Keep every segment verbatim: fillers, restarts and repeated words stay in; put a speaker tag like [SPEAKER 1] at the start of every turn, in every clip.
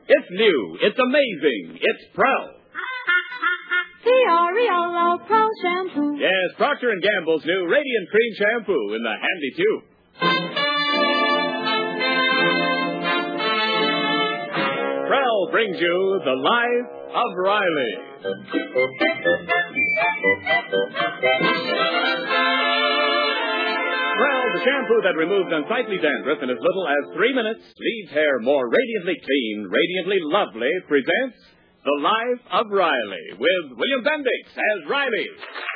[SPEAKER 1] It's new. It's amazing. It's Prell.
[SPEAKER 2] Fiorello Pro Shampoo.
[SPEAKER 1] Yes, Procter and Gamble's new Radiant Cream Shampoo in the handy tube. Prell brings you The Life of Riley. Prell, the shampoo that removes unsightly dandruff in as little as three minutes, leaves hair more radiantly clean, radiantly lovely, presents The Life of Riley with William Bendix as Riley.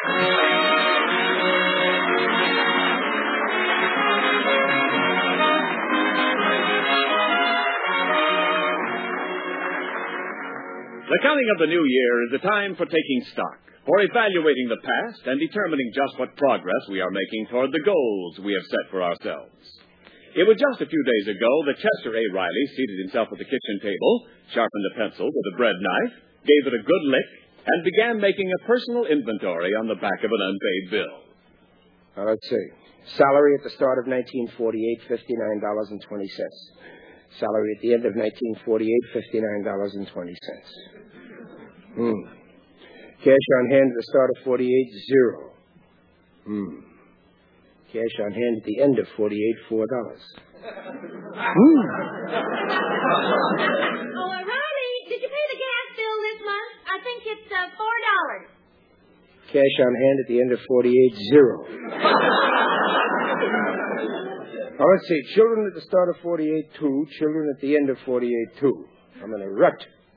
[SPEAKER 1] The coming of the new year is a time for taking stock, for evaluating the past and determining just what progress we are making toward the goals we have set for ourselves. It was just a few days ago that Chester A. Riley seated himself at the kitchen table, sharpened a pencil with a bread knife, gave it a good lick, and began making a personal inventory on the back of an unpaid bill.
[SPEAKER 3] Now, let's see. Salary at the start of nineteen forty-eight, fifty-nine dollars and twenty cents. Salary at the end of nineteen forty-eight, fifty-nine dollars and twenty cents. Hmm. Cash on hand at the start of forty-eight, zero. Hmm. Cash on hand at the end of forty-eight, four dollars. Hmm.
[SPEAKER 2] Oh, uh, Riley, did you pay the gas bill this month? I think it's uh, four dollars.
[SPEAKER 3] Cash on hand at the end of forty-eight, zero. Now, let's see. Children at the start of forty-eight, two. Children at the end of forty-eight, two. I'm in a rut.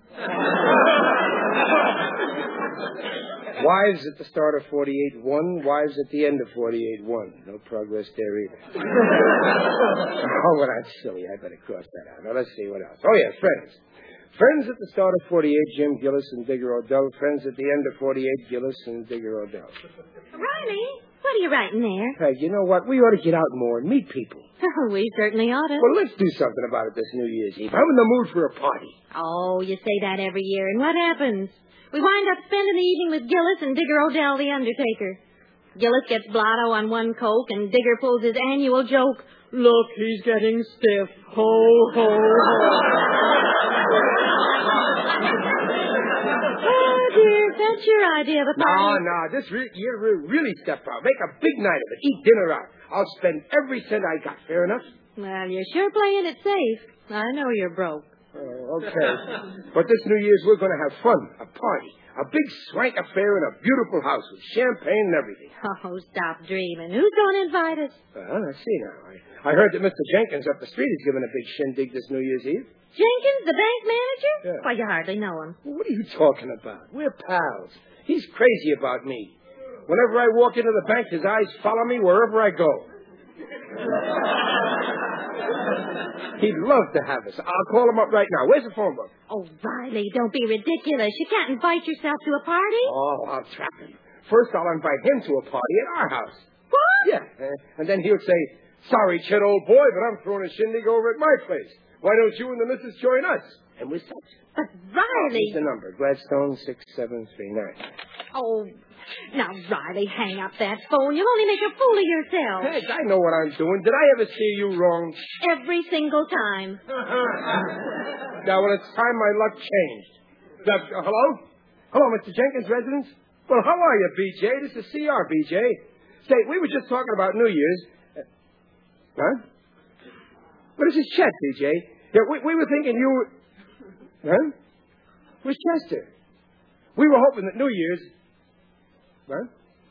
[SPEAKER 3] Wives at the start of forty-eight, one. Wives at the end of forty-eight, one. No progress there either. Oh, well, that's silly. I better cross that out. Now, let's see what else. Oh, yeah, friends. Friends at the start of forty-eight, Jim Gillis and Digger Odell. Friends at the end of forty-eight, Gillis and Digger Odell.
[SPEAKER 2] Riley, what are you writing there?
[SPEAKER 3] Hey, you know what? We ought to get out more and meet people.
[SPEAKER 2] Oh, we certainly ought to.
[SPEAKER 3] Well, let's do something about it this New Year's Eve. I'm in the mood for a party.
[SPEAKER 2] Oh, you say that every year, and what happens? We wind up spending the evening with Gillis and Digger Odell, the undertaker. Gillis gets blotto on one coke, and Digger pulls his annual joke. Look, he's getting stiff. Ho, ho, ho. Oh, dear, that's your idea of a party.
[SPEAKER 3] No, no, this re- year we'll really step out. Make a big night of it. Eat dinner out. I'll spend every cent I got. Fair enough?
[SPEAKER 2] Well, you're sure playing it safe. I know you're broke.
[SPEAKER 3] Oh, okay. But this New Year's, we're going to have fun, a party, a big swank affair in a beautiful house with champagne and everything.
[SPEAKER 2] Oh, stop dreaming. Who's going to invite us?
[SPEAKER 3] Well, I see now. I, I heard that Mister Jenkins up the street is giving a big shindig this New Year's Eve.
[SPEAKER 2] Jenkins, the bank manager?
[SPEAKER 3] Yeah.
[SPEAKER 2] Why, you hardly know him.
[SPEAKER 3] Well, what are you talking about? We're pals. He's crazy about me. Whenever I walk into the bank, his eyes follow me wherever I go. He'd love to have us. I'll call him up right now. Where's the phone book?
[SPEAKER 2] Oh, Riley, don't be ridiculous. You can't invite yourself to a party.
[SPEAKER 3] Oh, I'll trap him. First, I'll invite him to a party at our house.
[SPEAKER 2] What?
[SPEAKER 3] Yeah. Uh, and then he'll say, sorry, Chet, old boy, but I'm throwing a shindig over at my place. Why don't you and the missus join us? And we're set.
[SPEAKER 2] But, Riley...
[SPEAKER 3] Here's the number. Gladstone six seven three nine.
[SPEAKER 2] Oh, now, Riley, hang up that phone. You'll only make a fool of yourself.
[SPEAKER 3] Hey, I know what I'm doing. Did I ever steer you wrong?
[SPEAKER 2] Every single time.
[SPEAKER 3] Now, well, it's time my luck changed. Uh, hello? Hello, Mister Jenkins' residence? Well, how are you, B J? This is C R, B J. Say, we were just talking about New Year's. Uh, huh? Well, this is Chet, B J. Yeah, we, we were thinking you were... Huh? Where's Chester? We were hoping that New Year's... Huh?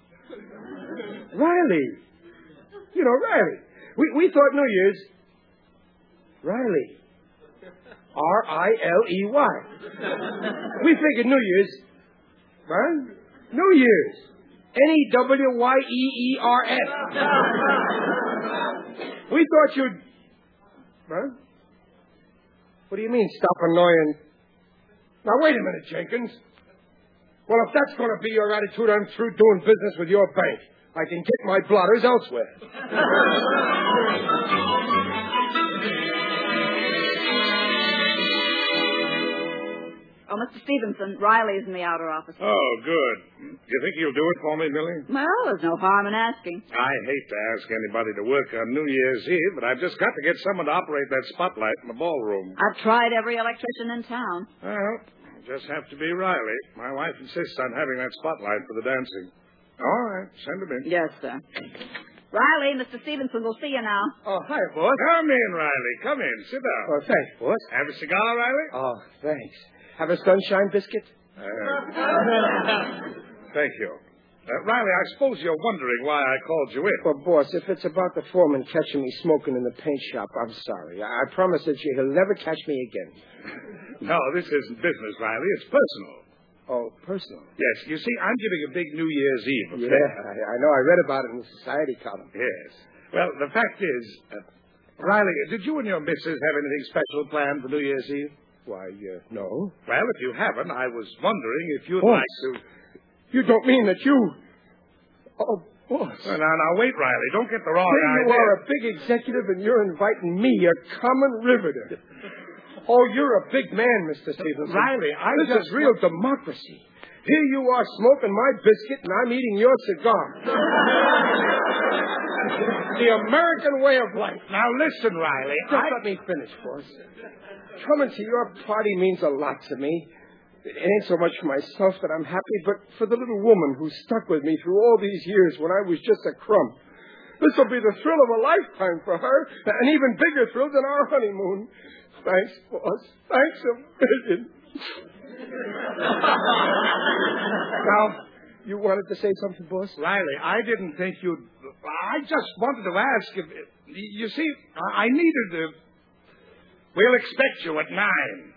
[SPEAKER 3] Riley. You know, Riley. We we thought New Year's... Riley. R I L E Y. We figured New Year's... Huh? New Year's. N E W Y E E R S. We thought you'd... Huh? What do you mean, stop annoying? Now, wait a minute, Jenkins. Well, if that's going to be your attitude, I'm through doing business with your bank. I can get my blotters elsewhere.
[SPEAKER 4] Oh, Mister Stevenson, Riley's in the outer office.
[SPEAKER 5] Oh, good. You think you'll do it for me, Millie?
[SPEAKER 4] Well, there's no harm in asking.
[SPEAKER 5] I hate to ask anybody to work on New Year's Eve, but I've just got to get someone to operate that spotlight in the ballroom.
[SPEAKER 4] I've tried every electrician in town.
[SPEAKER 5] Well, it'll just have to be Riley. My wife insists on having that spotlight for the dancing. All right, send him in.
[SPEAKER 4] Yes, sir. Riley, Mister Stevenson will see you now.
[SPEAKER 3] Oh, hi, boss.
[SPEAKER 5] Come in, Riley. Come in. Sit down.
[SPEAKER 3] Oh, thanks, boss.
[SPEAKER 5] Have a cigar, Riley?
[SPEAKER 3] Oh, thanks. Have a sunshine biscuit?
[SPEAKER 5] Uh, thank you. Uh, Riley, I suppose you're wondering why I called you in.
[SPEAKER 3] Well, boss, if it's about the foreman catching me smoking in the paint shop, I'm sorry. I, I promise that he'll never catch me again.
[SPEAKER 5] No, this isn't business, Riley. It's personal.
[SPEAKER 3] Oh, personal?
[SPEAKER 5] Yes. You see, I'm giving a big New Year's Eve affair.
[SPEAKER 3] Yeah, I, I know. I read about it in the society column.
[SPEAKER 5] Yes. Well, the fact is, uh, Riley, did you and your missus have anything special planned for New Year's Eve?
[SPEAKER 3] Why, uh, no.
[SPEAKER 5] Well, if you haven't, I was wondering if you'd
[SPEAKER 3] Boss.
[SPEAKER 5] like to...
[SPEAKER 3] You don't mean that you... Oh, boss.
[SPEAKER 5] Well, now, now, wait, Riley. Don't get the wrong
[SPEAKER 3] Here you
[SPEAKER 5] idea.
[SPEAKER 3] are, a big executive, and you're inviting me, a common riveter. Oh, you're a big man, Mister Stevenson.
[SPEAKER 5] Riley, I
[SPEAKER 3] This
[SPEAKER 5] just...
[SPEAKER 3] is real democracy. Here you are smoking my biscuit, and I'm eating your cigar. The American way of life.
[SPEAKER 5] Now, listen, Riley.
[SPEAKER 3] Just
[SPEAKER 5] I...
[SPEAKER 3] let me finish, boss. Coming to your party means a lot to me. It ain't so much for myself that I'm happy, but for the little woman who stuck with me through all these years when I was just a crumb. This will be the thrill of a lifetime for her, an even bigger thrill than our honeymoon. Thanks, boss. Thanks a million. Now, you wanted to say something, boss?
[SPEAKER 5] Riley, I didn't think you'd... I just wanted to ask if... You see, I needed to... We'll expect you at nine.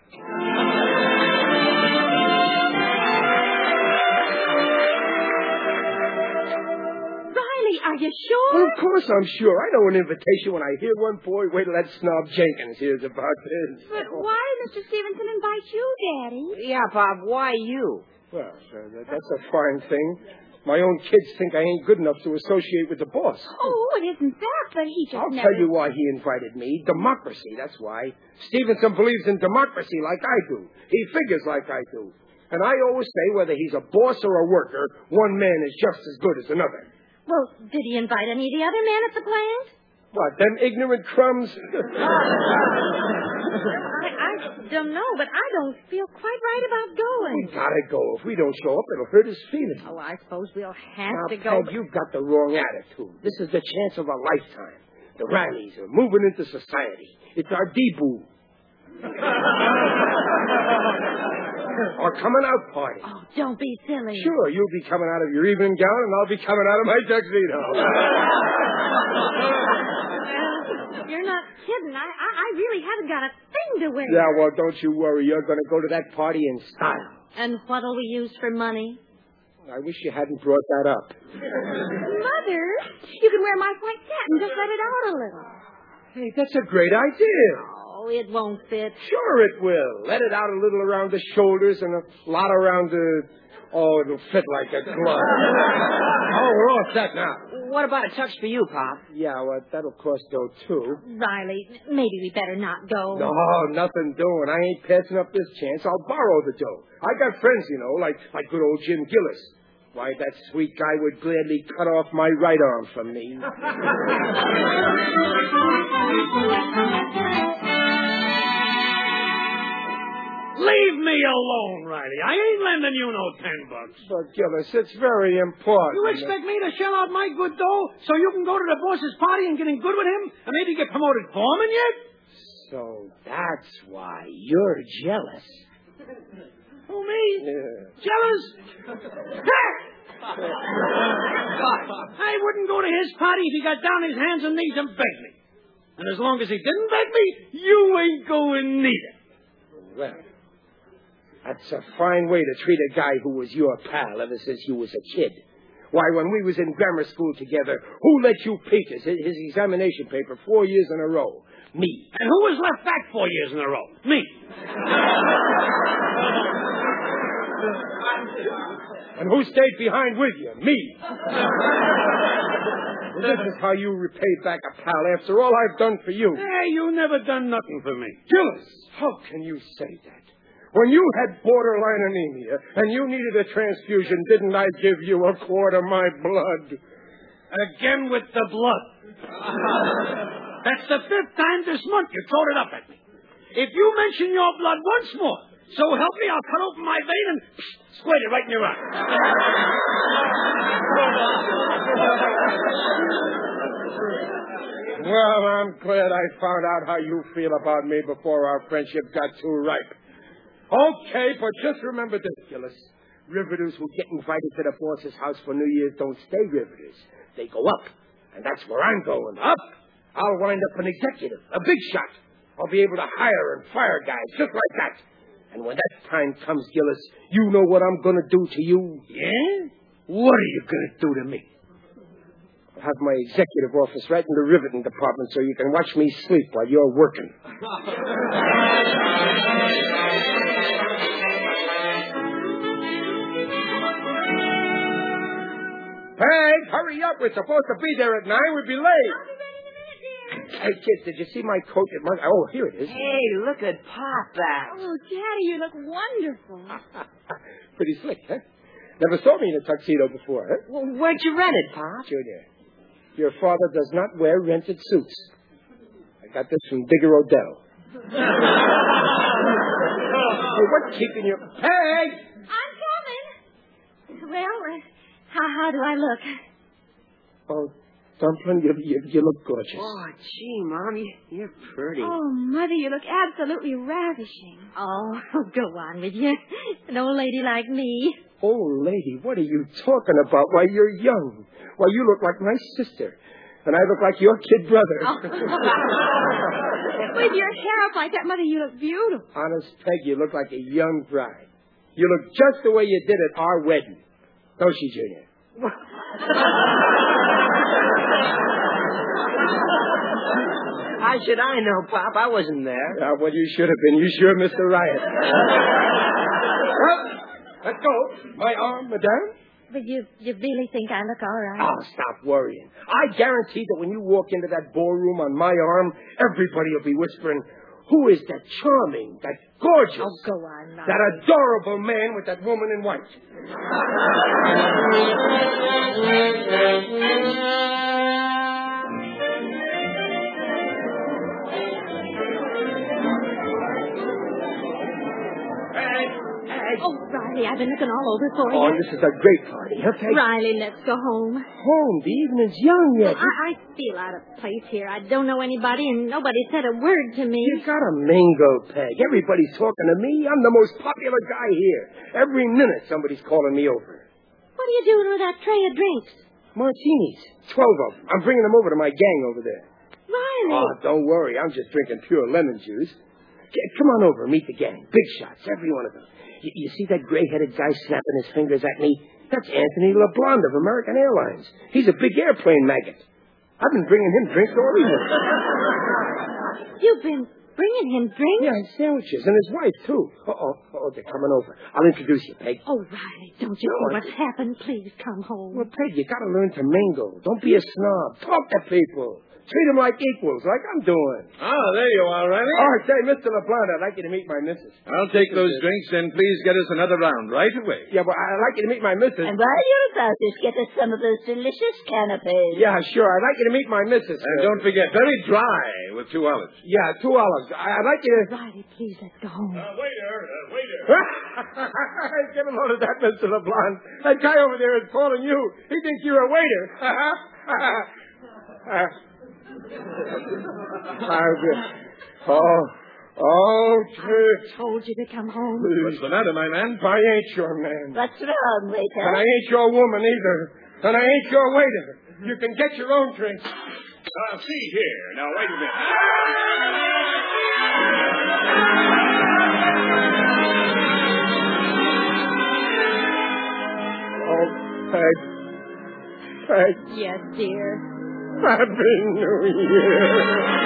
[SPEAKER 2] Riley, are you sure?
[SPEAKER 3] Well, of course I'm sure. I know an invitation when I hear one. Boy, wait till that snob Jenkins hears about this.
[SPEAKER 2] But why did Mister Stevenson invite you, Daddy?
[SPEAKER 6] Yeah, Bob, why you?
[SPEAKER 3] Well, uh, that, that's a fine thing. My own kids think I ain't good enough to associate with the boss.
[SPEAKER 2] Oh, it isn't that, but he just
[SPEAKER 3] I'll
[SPEAKER 2] never...
[SPEAKER 3] tell you why he invited me. Democracy, that's why. Stevenson believes in democracy like I do. He figures like I do. And I always say whether he's a boss or a worker, one man is just as good as another.
[SPEAKER 2] Well, did he invite any of the other men at the plant?
[SPEAKER 3] What, them ignorant crumbs?
[SPEAKER 2] I, I don't know, but I don't feel quite right about
[SPEAKER 3] We
[SPEAKER 2] going.
[SPEAKER 3] gotta go. If we don't show up, it'll hurt his feelings.
[SPEAKER 2] Oh, I suppose we'll have
[SPEAKER 3] Now,
[SPEAKER 2] to go.
[SPEAKER 3] Peg,
[SPEAKER 2] but-
[SPEAKER 3] you've got the wrong attitude. This is the chance of a lifetime. The Rileys are moving into society. It's our debut. Our coming out party.
[SPEAKER 2] Oh, don't be silly.
[SPEAKER 3] Sure, you'll be coming out of your evening gown, and I'll be coming out of my tuxedo.
[SPEAKER 2] Well, you're not kidding. I, I, I really haven't got a thing to wear.
[SPEAKER 3] Yeah, well, don't you worry. You're going to go to that party in style.
[SPEAKER 2] And what'll we use for money?
[SPEAKER 3] I wish you hadn't brought that up.
[SPEAKER 2] Mother, you can wear my white satin. Just let it out a little.
[SPEAKER 3] Hey, that's a great idea.
[SPEAKER 2] Oh, it won't fit.
[SPEAKER 3] Sure it will. Let it out a little around the shoulders and a lot around the... Oh, it'll fit like a glove. Oh, we're all set now.
[SPEAKER 6] What about a tux for you, Pop?
[SPEAKER 3] Yeah, well, that'll cost dough, too.
[SPEAKER 2] Riley, maybe we better not go.
[SPEAKER 3] No, nothing doing. I ain't passing up this chance. I'll borrow the dough. I got friends, you know, like, like good old Jim Gillis. Why, that sweet guy would gladly cut off my right arm from me.
[SPEAKER 7] Leave me alone, Riley. I ain't lending you no ten bucks.
[SPEAKER 3] But, Gillis, it's very important.
[SPEAKER 7] You expect me to shell out my good dough so you can go to the boss's party and get in good with him and maybe get promoted foreman yet?
[SPEAKER 3] So that's why you're jealous.
[SPEAKER 7] Who, me?
[SPEAKER 3] Yeah.
[SPEAKER 7] Jealous? I wouldn't go to his party if he got down his hands and knees and begged me. And as long as he didn't beg me, you ain't going neither.
[SPEAKER 3] Well, that's a fine way to treat a guy who was your pal ever since you was a kid. Why, when we was in grammar school together, who let you peek his, his examination paper four years in a row? Me.
[SPEAKER 7] And who was left back four years in a row? Me.
[SPEAKER 3] And who stayed behind with you? Me. This is how you repay back a pal after all I've done for you.
[SPEAKER 7] Hey, you never done nothing for me.
[SPEAKER 3] Gillis, how can you say that? When you had borderline anemia and you needed a transfusion, didn't I give you a quart of my blood?
[SPEAKER 7] Again with the blood. That's the fifth time this month you throwed it up at me. If you mention your blood once more, so help me, I'll cut open my vein and psh, squirt it right in your eye.
[SPEAKER 3] Well, I'm glad I found out how you feel about me before our friendship got too ripe. Okay, but just remember this, Gillis. Riveters who get invited to the boss's house for New Year's don't stay riveters. They go up, and that's where I'm going. Up! I'll wind up an executive, a big shot. I'll be able to hire and fire guys just like that. And when that time comes, Gillis, you know what I'm going to do to you?
[SPEAKER 7] Yeah?
[SPEAKER 3] What are you going to do to me? I'll have my executive office right in the riveting department so you can watch me sleep while you're working. Peg, hurry up. We're supposed to be there at nine. We'll be late. Hey, kids, did you see my coat? At my... Oh, here it is.
[SPEAKER 6] Hey, look at Papa.
[SPEAKER 2] Oh, Daddy, you look wonderful.
[SPEAKER 3] Pretty slick, huh? Never saw me in a tuxedo before, huh?
[SPEAKER 6] Well, where'd you rent it, Pop?
[SPEAKER 3] Junior, your father does not wear rented suits. I got this from Digger Odell. Hey, what's keeping you? Peg!
[SPEAKER 2] I'm coming. Well, uh, how, how do I look?
[SPEAKER 3] Oh, Dumpling, you, you, you look gorgeous.
[SPEAKER 6] Oh, gee, Mom, you, you're pretty.
[SPEAKER 2] Oh, Mother, you look absolutely ravishing. Oh, go on with you. An old lady like me.
[SPEAKER 3] Old lady, what are you talking about? Why, you're young. Why, you look like my sister. And I look like your kid brother.
[SPEAKER 2] Oh. With your hair up like that, Mother, you look beautiful.
[SPEAKER 3] Honest, Peg, you look like a young bride. You look just the way you did at our wedding. Don't she, Junior?
[SPEAKER 6] How should I know, Pop? I wasn't there.
[SPEAKER 3] Yeah, well, you should have been. You sure missed the riot. Well, let's go. My arm, madame?
[SPEAKER 2] But you, you really think I look all right?
[SPEAKER 3] Oh, stop worrying. I guarantee that when you walk into that ballroom on my arm, everybody will be whispering, who is that charming, that gorgeous,
[SPEAKER 2] Oh, go on, Mom.
[SPEAKER 3] that adorable man with that woman in white?
[SPEAKER 2] Oh, Riley, I've been looking all over for
[SPEAKER 3] Oh,
[SPEAKER 2] you.
[SPEAKER 3] this is a great party, okay?
[SPEAKER 2] Riley, let's go home.
[SPEAKER 3] Home. The evening's young yet.
[SPEAKER 2] I, I feel out of place here. I don't know anybody, and nobody said a word to me.
[SPEAKER 3] You got a mango, Peg. Everybody's talking to me. I'm the most popular guy here. Every minute somebody's calling me over.
[SPEAKER 2] What are you doing with that tray of drinks?
[SPEAKER 3] Martinis. Twelve of them. I'm bringing them over to my gang over there.
[SPEAKER 2] Riley.
[SPEAKER 3] Oh, don't worry. I'm just drinking pure lemon juice. K- Come on over and meet the gang. Big shots, every one of them. You, you see that gray-headed guy snapping his fingers at me? That's Anthony LeBlond of American Airlines. He's a big airplane maggot. I've been bringing him drinks all evening.
[SPEAKER 2] You've been bringing him drinks?
[SPEAKER 3] Yeah, and sandwiches, and his wife, too. Uh-oh, uh-oh, they're coming over. I'll introduce you, Peg.
[SPEAKER 2] Oh, Riley, don't you
[SPEAKER 3] No,
[SPEAKER 2] see
[SPEAKER 3] I-
[SPEAKER 2] what's happened? Please come home.
[SPEAKER 3] Well, Peg, you gotta learn to mingle. Don't be a snob. Talk to people. Treat them like equals, like I'm doing.
[SPEAKER 1] Ah, there you are, Riley.
[SPEAKER 3] Oh, say, Mister LeBlond, I'd like you to meet my missus.
[SPEAKER 1] I'll take those drinks, and please get us another round right away.
[SPEAKER 3] Yeah, but I'd like you to meet my missus.
[SPEAKER 4] And while you're about it, get us some of those delicious canapes.
[SPEAKER 3] Yeah, sure. I'd like you to meet my missus.
[SPEAKER 1] And don't forget, very dry with two olives.
[SPEAKER 3] Yeah, two olives. I- I'd like you to...
[SPEAKER 2] Riley, please, let's go home.
[SPEAKER 1] Uh, waiter, uh, waiter.
[SPEAKER 3] Give him all of that, Mister LeBlond. That guy over there is calling you. He thinks you're a waiter. uh, oh, oh, Trish.
[SPEAKER 2] I told you to come home.
[SPEAKER 1] What's the matter, my man?
[SPEAKER 3] I ain't your man.
[SPEAKER 4] What's wrong,
[SPEAKER 3] And
[SPEAKER 4] waiter?
[SPEAKER 3] I ain't your woman either. And I ain't your waiter. You can get your own drinks.
[SPEAKER 1] Uh, see here. Now, wait a minute.
[SPEAKER 3] Oh, Peg. Peg.
[SPEAKER 2] Yes, dear.
[SPEAKER 3] Happy New Year.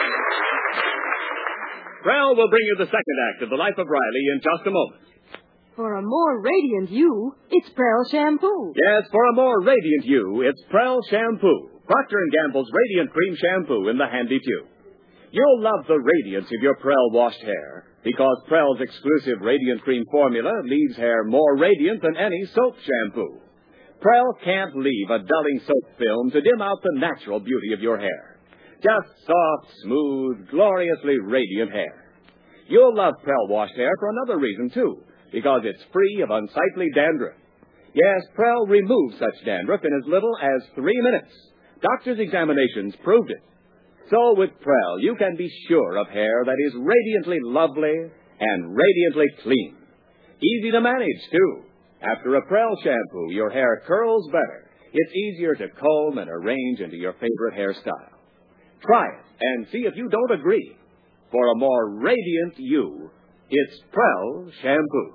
[SPEAKER 1] Rel will bring you the second act of The Life of Riley in just a moment.
[SPEAKER 8] For a more radiant you, it's Prel shampoo.
[SPEAKER 1] Yes, for a more radiant you, it's Prel shampoo. Procter and Gamble's Radiant Cream Shampoo in the handy tube. You'll love the radiance of your Prel washed hair because Prel's exclusive Radiant Cream formula leaves hair more radiant than any soap shampoo. Prel can't leave a dulling soap film to dim out the natural beauty of your hair. Just soft, smooth, gloriously radiant hair. You'll love Prel washed hair for another reason, too, because it's free of unsightly dandruff. Yes, Prel removes such dandruff in as little as three minutes. Doctors' examinations proved it. So with Prel, you can be sure of hair that is radiantly lovely and radiantly clean. Easy to manage, too. After a Prel shampoo, your hair curls better. It's easier to comb and arrange into your favorite hairstyle. Try it and see if you don't agree. For a more radiant you, it's Prel shampoo.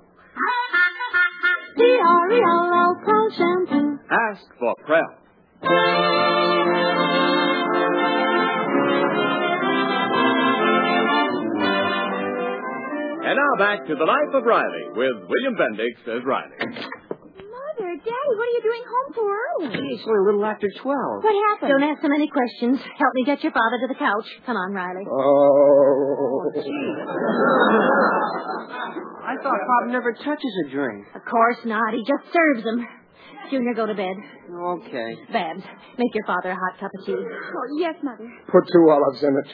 [SPEAKER 2] P R E L L, Prel shampoo.
[SPEAKER 1] Ask for Prel. And now back to the Life of Riley with William Bendix as Riley.
[SPEAKER 4] Mother, Daddy, what are you doing home so early?
[SPEAKER 6] It's only a little after twelve.
[SPEAKER 4] What happened?
[SPEAKER 2] Don't ask so many questions. Help me get your father to the couch. Come on, Riley.
[SPEAKER 3] Oh.
[SPEAKER 6] I thought Pop never touches a drink.
[SPEAKER 2] Of course not. He just serves them. Junior, go to bed.
[SPEAKER 6] Okay.
[SPEAKER 2] Babs, make your father a hot cup of tea.
[SPEAKER 4] Oh, yes, Mother.
[SPEAKER 3] Put two olives in it.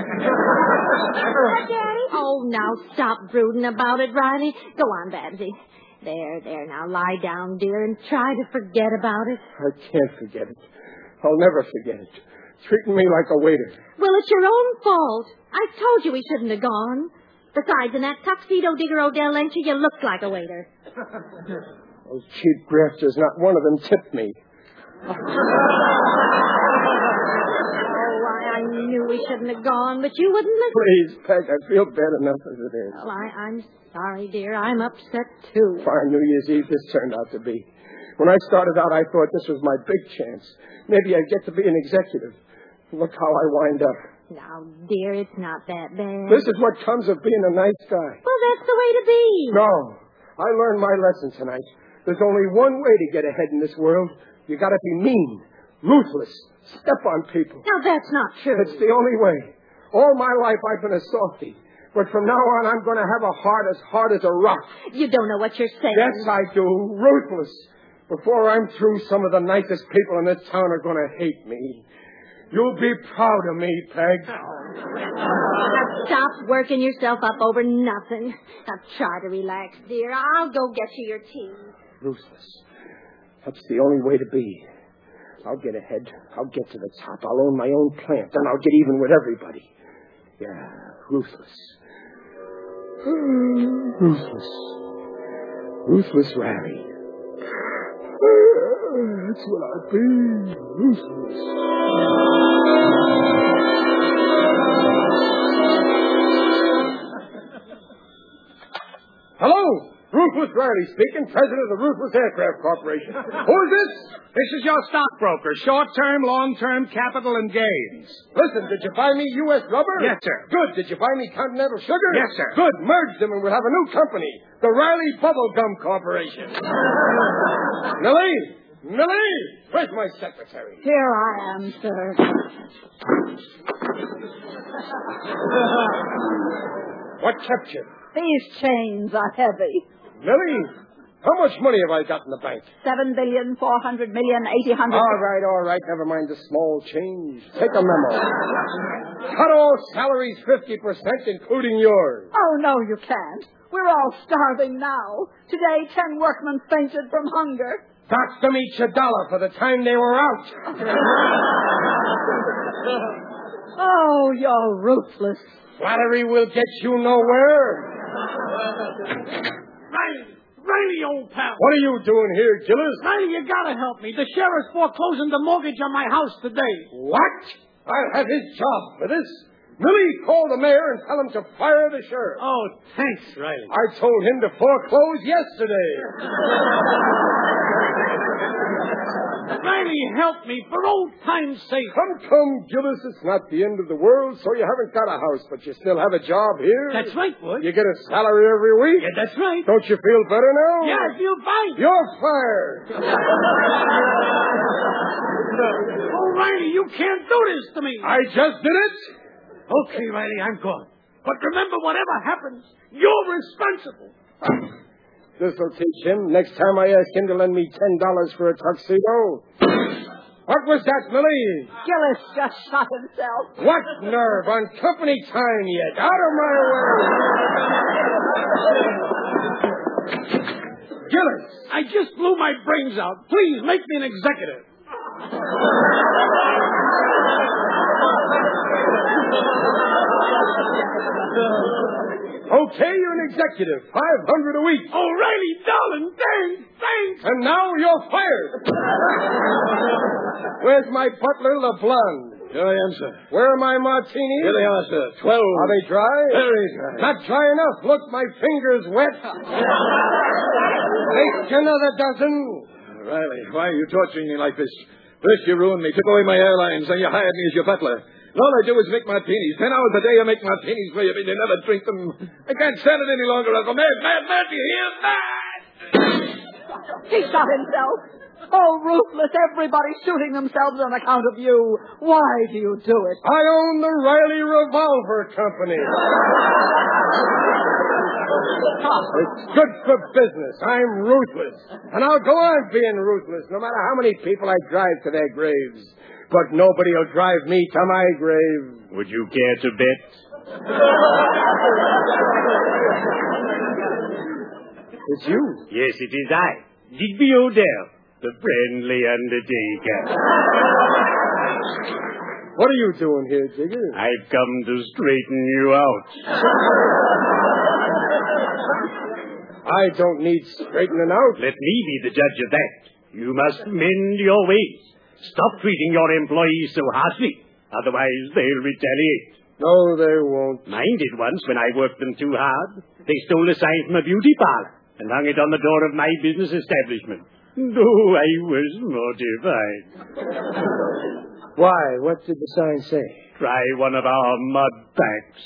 [SPEAKER 4] What, Daddy?
[SPEAKER 2] Oh, now stop brooding about it, Riley. Go on, Babsy. There, there. Now lie down, dear, and try to forget about it.
[SPEAKER 3] I can't forget it. I'll never forget it. Treating me like a waiter.
[SPEAKER 2] Well, it's your own fault. I told you we shouldn't have gone. Besides, in that tuxedo Digger Odell entry, you looked like a waiter.
[SPEAKER 3] Those cheap grafters, not one of them tipped me.
[SPEAKER 2] Oh, I, I knew we shouldn't have gone, but you wouldn't listen.
[SPEAKER 3] Please, Peg, I feel bad enough as it is.
[SPEAKER 2] Well, I, I'm sorry, dear. I'm upset, too.
[SPEAKER 3] Fine New Year's Eve this turned out to be. When I started out, I thought this was my big chance. Maybe I'd get to be an executive. Look how I wind up.
[SPEAKER 2] Now, dear, it's not that bad.
[SPEAKER 3] This is what comes of being a nice guy.
[SPEAKER 2] Well, that's the way to be.
[SPEAKER 3] No, I learned my lesson tonight. There's only one way to get ahead in this world. You gotta be mean, ruthless, step on people.
[SPEAKER 2] Now, that's not true.
[SPEAKER 3] It's the only way. All my life I've been a softie. But from now on, I'm going to have a heart as hard as a rock.
[SPEAKER 2] You don't know what you're saying.
[SPEAKER 3] Yes, I do. Ruthless. Before I'm through, some of the nicest people in this town are going to hate me. You'll be proud of me, Peg.
[SPEAKER 2] Now, stop working yourself up over nothing. Now, try to relax, dear. I'll go get you your tea.
[SPEAKER 3] Ruthless. That's the only way to be. I'll get ahead. I'll get to the top. I'll own my own plant. Then I'll get even with everybody. Yeah, ruthless. Ruthless. Ruthless Riley. That's what I'll be. Ruthless. Hello. Ruthless Riley speaking, president of the Ruthless Aircraft Corporation. Who is this?
[SPEAKER 5] This is your stockbroker. Short-term, long-term, capital, and gains.
[SPEAKER 3] Listen, did you buy me U S rubber?
[SPEAKER 5] Yes, sir.
[SPEAKER 3] Good. Did you buy me Continental Sugar?
[SPEAKER 5] Yes, sir.
[SPEAKER 3] Good. Merge them and we'll have a new company. The Riley Bubble Gum Corporation. Millie! Millie! Where's my secretary?
[SPEAKER 4] Here I am, sir.
[SPEAKER 3] What kept you?
[SPEAKER 4] These chains are heavy.
[SPEAKER 3] Millie, how much money have I got in the bank?
[SPEAKER 4] Seven billion, four hundred million, eighty hundred...
[SPEAKER 3] All right, all right. Never mind the small change. Take a memo. Cut all salaries fifty percent, including yours.
[SPEAKER 4] Oh, no, you can't. We're all starving now. Today, ten workmen fainted from hunger.
[SPEAKER 3] Got them each a dollar for the time they were out.
[SPEAKER 4] Oh, you're ruthless.
[SPEAKER 3] Flattery will get you nowhere.
[SPEAKER 7] Riley, Riley, old pal.
[SPEAKER 3] What are you doing here, Gillis?
[SPEAKER 7] Riley, you gotta help me. The sheriff's foreclosing the mortgage on my house today.
[SPEAKER 3] What? I'll have his job for this. Millie, call the mayor and tell him to fire the sheriff.
[SPEAKER 7] Oh, thanks, Riley.
[SPEAKER 3] I told him to foreclose yesterday.
[SPEAKER 7] Riley, help me for old time's sake.
[SPEAKER 3] Come, come, Gillis, it's not the end of the world, so you haven't got a house, but you still have a job here.
[SPEAKER 7] That's right, Wood.
[SPEAKER 3] You get a salary every week.
[SPEAKER 7] Yeah, that's right.
[SPEAKER 3] Don't you feel better now?
[SPEAKER 7] Yeah, I feel fine.
[SPEAKER 3] You're fired.
[SPEAKER 7] Oh, Riley, you can't do this to me.
[SPEAKER 3] I just did it.
[SPEAKER 7] Okay, Riley, I'm gone. But remember, whatever happens, you're responsible.
[SPEAKER 3] This'll teach him. Next time I ask him to lend me ten dollars for a tuxedo. What was that, Millie?
[SPEAKER 4] Gillis just shot himself.
[SPEAKER 3] What nerve? On company time yet. Out of my way. Gillis!
[SPEAKER 7] I just blew my brains out. Please, make me an executive.
[SPEAKER 3] Okay, you're an executive. Five hundred a week.
[SPEAKER 7] Oh, Riley, darling, thanks, thanks.
[SPEAKER 3] And now you're fired. Where's my butler, LeBlond?
[SPEAKER 5] Here I am, sir.
[SPEAKER 3] Where are my martinis?
[SPEAKER 5] Here they are, sir. Twelve.
[SPEAKER 3] Are they dry?
[SPEAKER 5] Very dry.
[SPEAKER 3] Not dry enough. Look, my finger's wet. Take another dozen.
[SPEAKER 5] Riley, why are you torturing me like this? First you ruined me, took away my airlines, then you hired me as your butler. And all I do is make martinis. Ten hours a day I make martinis for you, but you never drink them. I can't stand it any longer, Uncle. Mad, mad, mad, you hear? Mad!
[SPEAKER 4] He shot himself. Oh, ruthless, everybody's shooting themselves on account of you. Why do you do it?
[SPEAKER 3] I own the Riley Revolver Company. It's good for business. I'm ruthless. And I'll go on being ruthless, no matter how many people I drive to their graves. But nobody will drive me to my grave.
[SPEAKER 1] Would you care to bet?
[SPEAKER 3] It's you.
[SPEAKER 1] Yes, it is I, Digby Odell, the friendly undertaker.
[SPEAKER 3] What are you doing here, Digger?
[SPEAKER 1] I've come to straighten you out.
[SPEAKER 3] I don't need straightening out.
[SPEAKER 1] Let me be the judge of that. You must mend your ways. Stop treating your employees so harshly. Otherwise, they'll retaliate.
[SPEAKER 3] No, they won't.
[SPEAKER 1] Mine did once when I worked them too hard. They stole a sign from a beauty parlor and hung it on the door of my business establishment. Oh, I was mortified.
[SPEAKER 3] Why? What did the sign say?
[SPEAKER 1] Try one of our mud packs.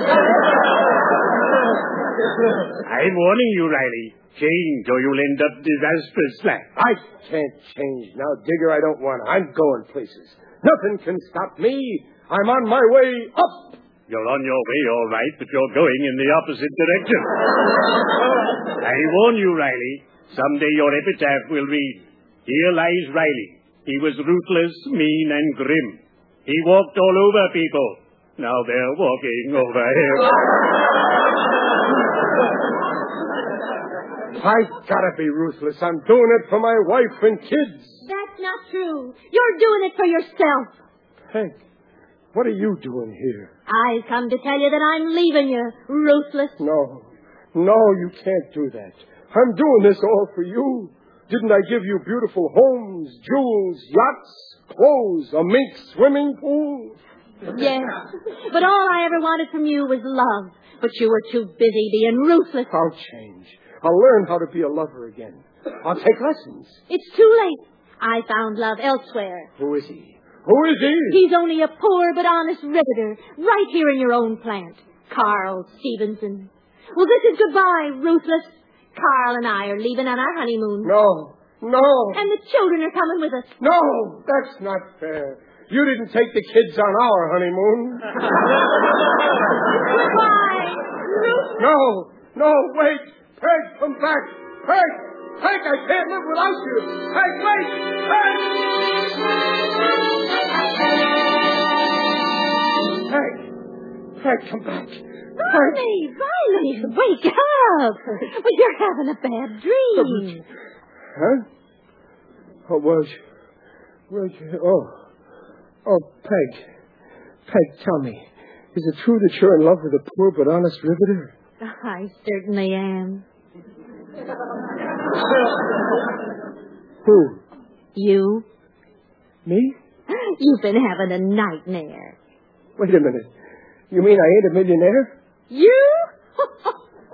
[SPEAKER 1] I'm warning you, Riley. Change or you'll end up disastrous slack.
[SPEAKER 3] I can't change now, Digger. I don't want to. I'm going places. Nothing can stop me. I'm on my way up.
[SPEAKER 1] You're on your way, all right, but you're going in the opposite direction. I warn you, Riley. Someday your epitaph will read, "Here lies Riley. He was ruthless, mean, and grim. He walked all over people. Now they're walking over him."
[SPEAKER 3] I've got to be ruthless. I'm doing it for my wife and kids.
[SPEAKER 2] That's not true. You're doing it for yourself.
[SPEAKER 3] Hank, what are you doing here?
[SPEAKER 2] I've come to tell you that I'm leaving you, ruthless.
[SPEAKER 3] No, no, you can't do that. I'm doing this all for you. Didn't I give you beautiful homes, jewels, yachts, clothes, a mink swimming pool?
[SPEAKER 2] Yes, but all I ever wanted from you was love. But you were too busy being ruthless.
[SPEAKER 3] I'll change. I'll learn how to be a lover again. I'll take lessons.
[SPEAKER 2] It's too late. I found love elsewhere.
[SPEAKER 3] Who is he? Who is he?
[SPEAKER 2] He's only a poor but honest riveter, right here in your own plant. Carl Stevenson. Well, this is goodbye, ruthless. Carl and I are leaving on our honeymoon.
[SPEAKER 3] No, no.
[SPEAKER 2] And the children are coming with us.
[SPEAKER 3] No, that's not fair. You didn't take the kids on our honeymoon.
[SPEAKER 2] Goodbye, ruthless.
[SPEAKER 3] No, no, wait. Peg, come back. Peg, Peg, I can't live without you. Peg, wait. Peg. Peg. Peg, come back.
[SPEAKER 2] Riley, Riley, wake up. Well, you're having a bad dream.
[SPEAKER 3] Huh? Oh, was, was, oh, oh, Peg. Peg, tell me, is it true that you're in love with a poor but honest riveter?
[SPEAKER 2] I certainly am.
[SPEAKER 3] Who?
[SPEAKER 2] You?
[SPEAKER 3] Me?
[SPEAKER 2] You've been having a nightmare.
[SPEAKER 3] Wait a minute. You mean I ain't a millionaire?
[SPEAKER 2] You?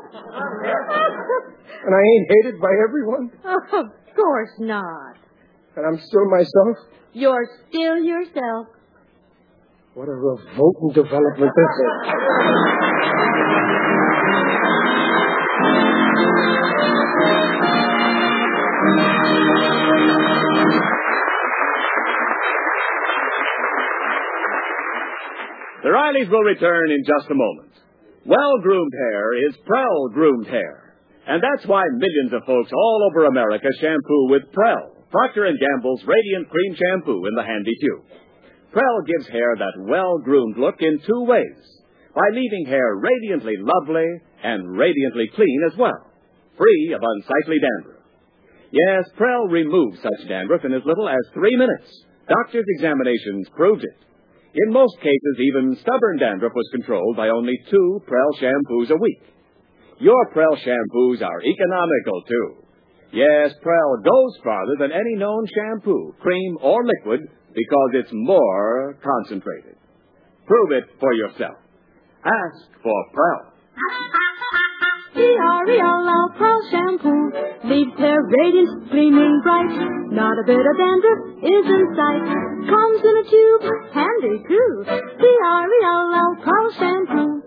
[SPEAKER 3] And I ain't hated by everyone?
[SPEAKER 2] Oh, of course not.
[SPEAKER 3] And I'm still myself?
[SPEAKER 2] You're still yourself.
[SPEAKER 3] What a revolting development this is.
[SPEAKER 1] The Rileys will return in just a moment. Well-groomed hair is Prell-groomed hair. And that's why millions of folks all over America shampoo with Prell, Procter and Gamble's Radiant Cream Shampoo in the handy tube. Prell gives hair that well-groomed look in two ways, by leaving hair radiantly lovely and radiantly clean as well, free of unsightly dandruff. Yes, Prell removes such dandruff in as little as three minutes. Doctors' examinations proved it. In most cases, even stubborn dandruff was controlled by only two Prell shampoos a week. Your Prell shampoos are economical, too. Yes, Prell goes farther than any known shampoo, cream, or liquid because it's more concentrated. Prove it for yourself. Ask for Prell.
[SPEAKER 8] P R E L L Prell Shampoo leaves hair radiant, gleaming bright. Not a bit of dandruff is in sight. Comes in a tube, handy too. P R E L L Prell Shampoo.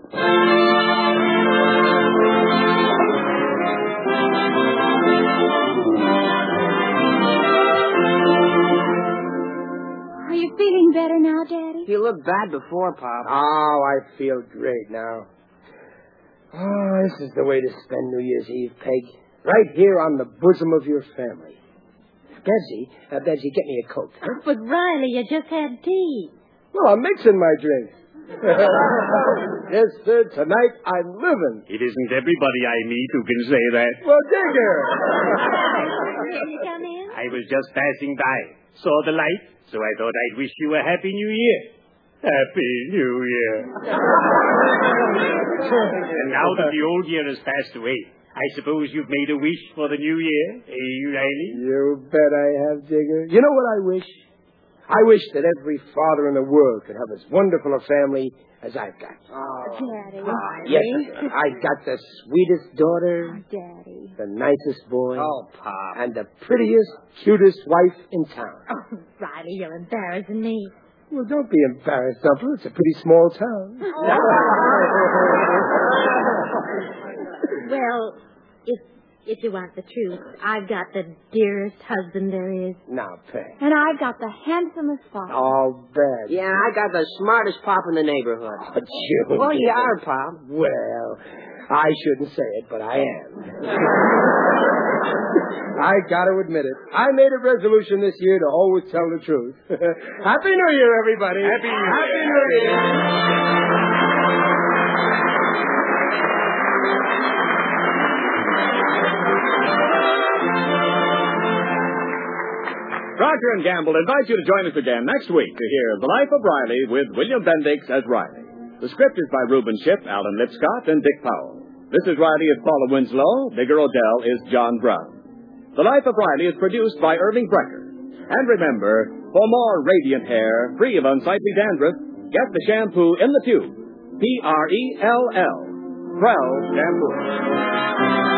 [SPEAKER 2] Are you feeling better now, Daddy?
[SPEAKER 6] You looked bad before, Pop.
[SPEAKER 3] Oh, I feel great now. Oh, this is the way to spend New Year's Eve, Peg. Right here on the bosom of your family. Betsy, uh, Betsy, get me a Coke. Huh?
[SPEAKER 2] Oh, but Riley, you just had tea.
[SPEAKER 3] Well, I'm mixing my drink. Yes, sir, tonight I'm living.
[SPEAKER 9] It isn't everybody I meet who can say that.
[SPEAKER 3] Well, Digger.
[SPEAKER 2] Can you come in?
[SPEAKER 9] I was just passing by, saw the light, so I thought I'd wish you a Happy New Year. Happy New Year. And now that the old year has passed away, I suppose you've made a wish for the new year, eh, Riley?
[SPEAKER 3] You bet I have, Digger. You know what I wish? I wish that every father in the world could have as wonderful a family as I've got.
[SPEAKER 2] Oh, Daddy.
[SPEAKER 3] Ah, yes, sir. I've got the sweetest daughter,
[SPEAKER 2] Oh, Daddy.
[SPEAKER 3] the nicest boy,
[SPEAKER 6] Oh, Pop.
[SPEAKER 3] and the prettiest, cutest wife in town.
[SPEAKER 2] Oh, Riley, you're embarrassing me.
[SPEAKER 3] Well, don't be embarrassed, Dumper. It's a pretty small town.
[SPEAKER 2] Well, if if you want the truth, I've got the dearest husband there is.
[SPEAKER 3] Now, Peg.
[SPEAKER 8] And I've got the handsomest father.
[SPEAKER 3] All bad.
[SPEAKER 6] Yeah, I got the smartest Pop in the neighborhood.
[SPEAKER 3] Oh, Junior.
[SPEAKER 6] Well, you are, Pop.
[SPEAKER 3] Well, I shouldn't say it, but I am. I got to admit it. I made a resolution this year to always tell the truth. Happy New Year, everybody.
[SPEAKER 9] Happy New Year.
[SPEAKER 3] Happy New Year.
[SPEAKER 1] Procter and Gamble invite you to join us again next week to hear The Life of Riley with William Bendix as Riley. The script is by Reuben Ship, Alan Lipscott, and Dick Powell. Missus Riley is Paula Winslow. Digger Odell is John Brown. The Life of Riley is produced by Irving Brecker. And remember, for more radiant hair, free of unsightly dandruff, get the shampoo in the tube. P R E L L. Prell Shampoo.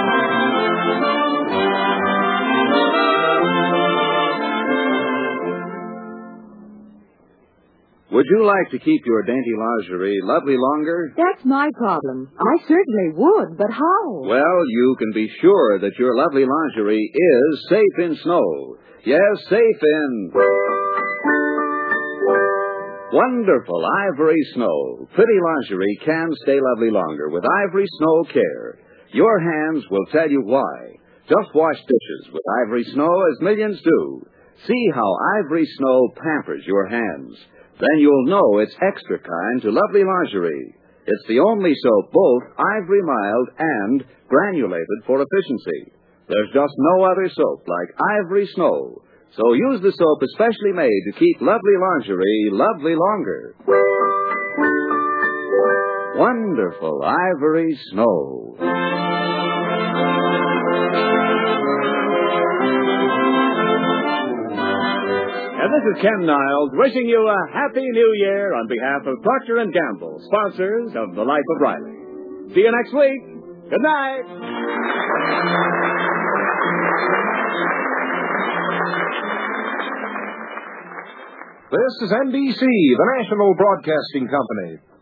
[SPEAKER 10] Would you like to keep your dainty lingerie lovely longer?
[SPEAKER 8] That's my problem. I certainly would, but how?
[SPEAKER 10] Well, you can be sure that your lovely lingerie is safe in snow. Yes, safe in wonderful Ivory Snow. Pretty lingerie can stay lovely longer with Ivory Snow Care. Your hands will tell you why. Just wash dishes with Ivory Snow as millions do. See how Ivory Snow pampers your hands. Then you'll know it's extra kind to lovely lingerie. It's the only soap both ivory mild and granulated for efficiency. There's just no other soap like Ivory Snow. So use the soap especially made to keep lovely lingerie lovely longer. Wonderful Ivory Snow.
[SPEAKER 1] And this is Ken Niles wishing you a Happy New Year on behalf of Procter and Gamble, sponsors of The Life of Riley. See you next week. Good night.
[SPEAKER 11] This is N B C, the national broadcasting company.